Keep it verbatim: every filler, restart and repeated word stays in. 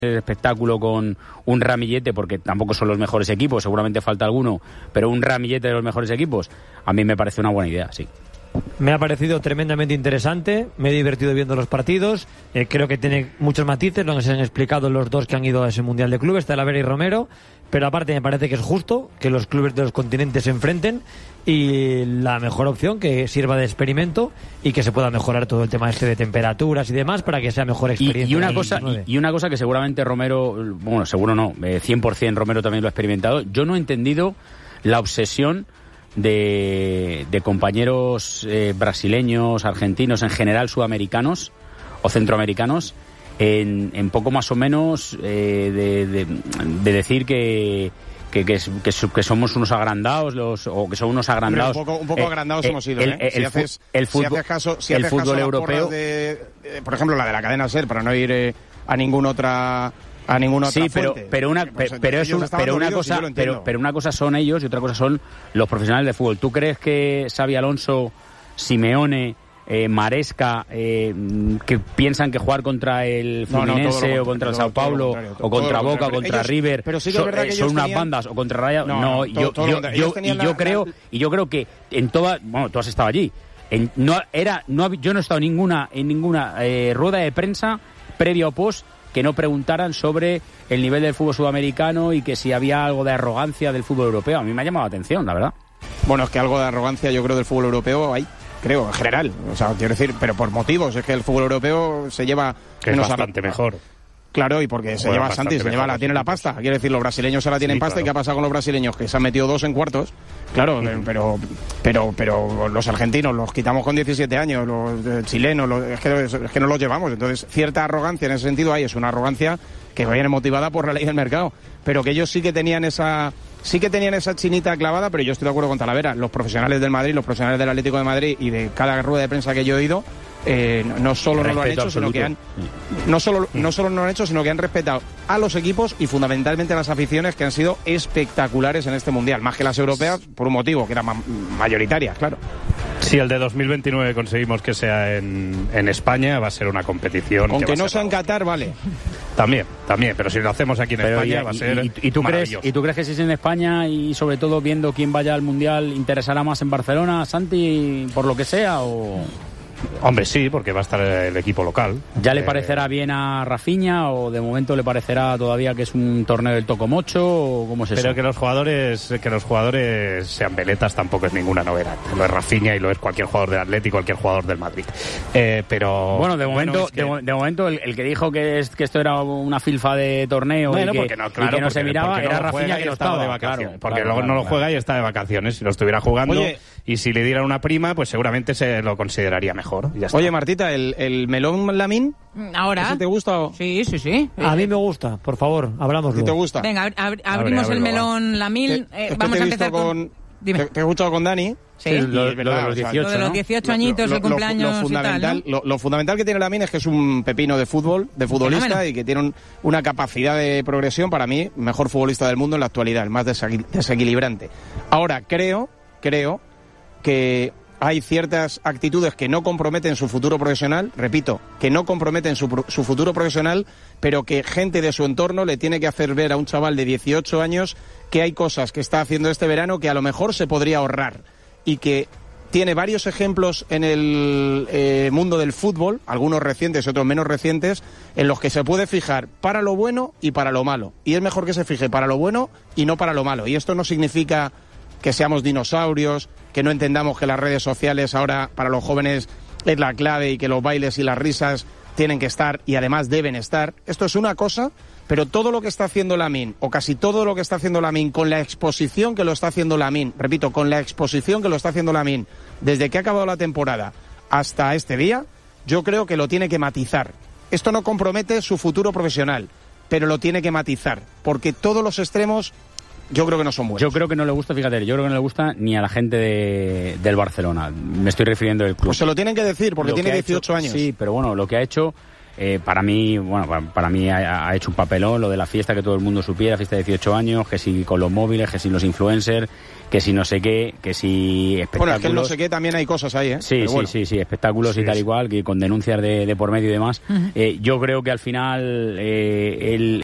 el espectáculo con un ramillete, porque tampoco son los mejores equipos, seguramente falta alguno, pero un ramillete de los mejores equipos, a mí me parece una buena idea, sí. Me ha parecido tremendamente interesante, me he divertido viendo los partidos, eh, creo que tiene muchos matices, lo que se han explicado los dos que han ido a ese Mundial de Clubes, Talavera y Romero, pero aparte me parece que es justo que los clubes de los continentes se enfrenten y la mejor opción que sirva de experimento y que se pueda mejorar todo el tema este de temperaturas y demás para que sea mejor experiencia. Y, y, una, cosa, y, y una cosa que seguramente Romero, bueno, seguro no, eh, cien por ciento Romero también lo ha experimentado, yo no he entendido la obsesión de, de compañeros eh, brasileños, argentinos, en general sudamericanos o centroamericanos, en, en poco más o menos eh, de, de, de decir que que, que, que, que somos unos agrandados los, o que son unos agrandados. Hombre, un poco, un poco eh, agrandados eh, hemos sido, el, ¿eh? el, si, haces, el fútbol, si haces caso, si el haces fútbol caso europeo, de, eh, por ejemplo, la de la cadena SER, para no ir eh, a ninguna otra a ninguna otra sí, pero fuente. pero una pues, pero es una, pero una cosa pero pero una cosa son ellos y otra cosa son los profesionales de fútbol. ¿Tú crees que Xabi Alonso, Simeone, Eh, Maresca, eh, que piensan que jugar contra el Fluminense no, no, o contra el Sao Paulo o contra Boca o contra ellos, River pero sí que son, eh, son unas tenían... bandas o contra Raya? No, no, no yo, todo, yo, todo yo, yo y yo la, creo la... y yo creo que en todas, bueno, tú has estado allí. En, no era no yo no he estado en ninguna en ninguna eh, rueda de prensa previa o post que no preguntaran sobre el nivel del fútbol sudamericano y que si había algo de arrogancia del fútbol europeo. A mí me ha llamado la atención, la verdad. Bueno, es que algo de arrogancia yo creo del fútbol europeo hay. Creo, en general, o sea, quiero decir, pero por motivos, es que el fútbol europeo se lleva... Que es bastante a... mejor. Claro, y porque se lleva Santi, se lleva la, tiene la pasta. Quiero decir, los brasileños ahora tienen sí, pasta, claro. ¿Y qué ha pasado con los brasileños? Que se han metido dos en cuartos. Claro, mm. pero pero pero los argentinos los quitamos con diecisiete años, los eh, chilenos, los, es, que, es que no los llevamos. Entonces, cierta arrogancia en ese sentido hay, es una arrogancia que viene motivada por la ley del mercado. Pero que ellos sí que tenían esa... Sí que tenían esa chinita clavada, pero yo estoy de acuerdo con Talavera. Los profesionales del Madrid, los profesionales del Atlético de Madrid y de cada rueda de prensa que yo he oído, eh, no, no solo no lo han hecho, absoluto. sino que han no solo no solo no lo han hecho, sino que han respetado a los equipos y fundamentalmente a las aficiones que han sido espectaculares en este mundial, más que las europeas por un motivo que eran ma- mayoritarias, claro. Si el de dos mil veintinueve conseguimos que sea en, en España, va a ser una competición. Aunque que no sea en Qatar, vale. También, también, pero si lo hacemos aquí en pero España ya, va a ser y, y, tú crees, ¿Y tú crees que si es en España y sobre todo viendo quién vaya al Mundial, interesará más en Barcelona, Santi, por lo que sea o...? Hombre, sí, porque va a estar el equipo local. ¿Ya le parecerá bien a Rafinha o de momento le parecerá todavía que es un torneo del tocomocho o cómo es eso? Pero que los jugadores que los jugadores sean veletas tampoco es ninguna novedad. Lo es Rafinha y lo es cualquier jugador del Atlético, cualquier jugador del Madrid. Eh, pero bueno, de momento, bueno, es que... de, de momento el, el que dijo que, es, que esto era una filfa de torneo bueno, y, que, no, claro, y que no porque, se miraba, era no Rafinha que no estaba de vacaciones. Claro, porque claro, luego claro, no lo claro. juega y está de vacaciones. Si lo estuviera jugando Oye, y si le dieran una prima, pues seguramente se lo consideraría mejor. Y ya está. Oye, Martita, el, el melón Lamín, ahora. ¿ese te gusta o...? Sí, sí, sí. A mí me gusta, por favor, hablamos. ¿Sí te gusta? Venga, ab- ab- abrimos abre, abre, el melón Lamín. Eh, eh, vamos te a empezar con... con... Dime. Te, te he escuchado con Dani. Sí, sí lo, verdad, lo de los dieciocho, lo de los ¿no? dieciocho añitos, lo, el cumpleaños lo, lo fundamental, y tal, ¿no? lo, lo fundamental que tiene Lamín es que es un pepino de fútbol, de futbolista, Fenómeno. Y que tiene un, una capacidad de progresión, para mí, mejor futbolista del mundo en la actualidad, el más desequil- desequilibrante. Ahora, creo, creo que hay ciertas actitudes que no comprometen su futuro profesional, repito, que no comprometen su, su futuro profesional, pero que gente de su entorno le tiene que hacer ver a un chaval de dieciocho años que hay cosas que está haciendo este verano que a lo mejor se podría ahorrar y que tiene varios ejemplos en el eh, mundo del fútbol, algunos recientes y otros menos recientes, en los que se puede fijar para lo bueno y para lo malo. Y es mejor que se fije para lo bueno y no para lo malo. Y esto no significa que seamos dinosaurios, que no entendamos que las redes sociales ahora para los jóvenes es la clave y que los bailes y las risas tienen que estar y además deben estar. Esto es una cosa, pero todo lo que está haciendo Lamín, o casi todo lo que está haciendo Lamín, con la exposición que lo está haciendo Lamín, repito, con la exposición que lo está haciendo Lamín, desde que ha acabado la temporada hasta este día, yo creo que lo tiene que matizar. Esto no compromete su futuro profesional, pero lo tiene que matizar, porque todos los extremos yo creo que no son buenos. Yo creo que no le gusta, fíjate, yo creo que no le gusta ni a la gente de, del Barcelona. Me estoy refiriendo al club. Pues se lo tienen que decir, porque lo tiene dieciocho hecho, años. Sí, pero bueno, lo que ha hecho Eh, para mí, bueno, para, para mí ha, ha hecho un papelón lo de la fiesta, que todo el mundo supiera, fiesta de dieciocho años, que si con los móviles, que si los influencers, que si no sé qué, que si espectáculos. Bueno, es que en no sé qué también hay cosas ahí, ¿eh? Sí, Pero sí, bueno. sí, sí, espectáculos sí, y tal sí. igual, que con denuncias de, de por medio y demás. Uh-huh. Eh, yo creo que al final eh, el